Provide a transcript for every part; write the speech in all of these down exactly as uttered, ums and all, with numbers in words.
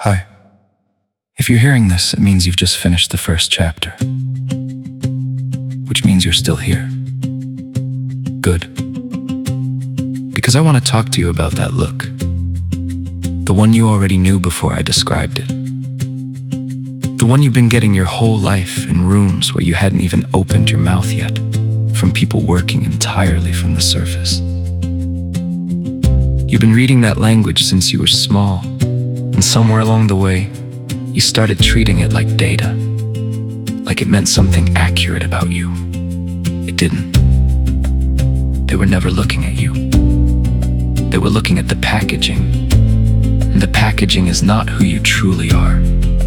Hi. If you're hearing this, it means you've just finished the first chapter. Which means you're still here. Good. Because I want to talk to you about that look. The one you already knew before I described it. The one you've been getting your whole life in rooms where you hadn't even opened your mouth yet, from people working entirely from the surface. You've been reading that language since you were small, and somewhere along the way, you started treating it like data, like it meant something accurate about you. It didn't. They were never looking at you. They were looking at the packaging, and the packaging is not who you truly are.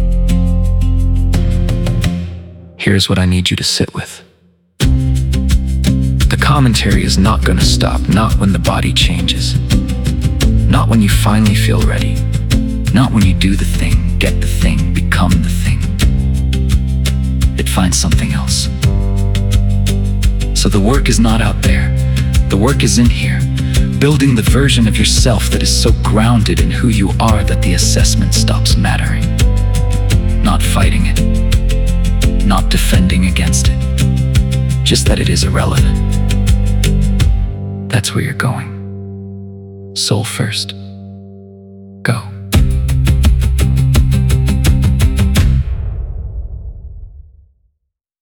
Here's what I need you to sit with. The commentary is not gonna stop, not when the body changes, not when you finally feel ready, not when you do the thing, get the thing, become the thing. It finds something else. So the work is not out there. The work is in here, building the version of yourself that is so grounded in who you are that the assessment stops mattering. Not fighting it, not defending against it, just that it is irrelevant. That's where you're going. Soul first. Go.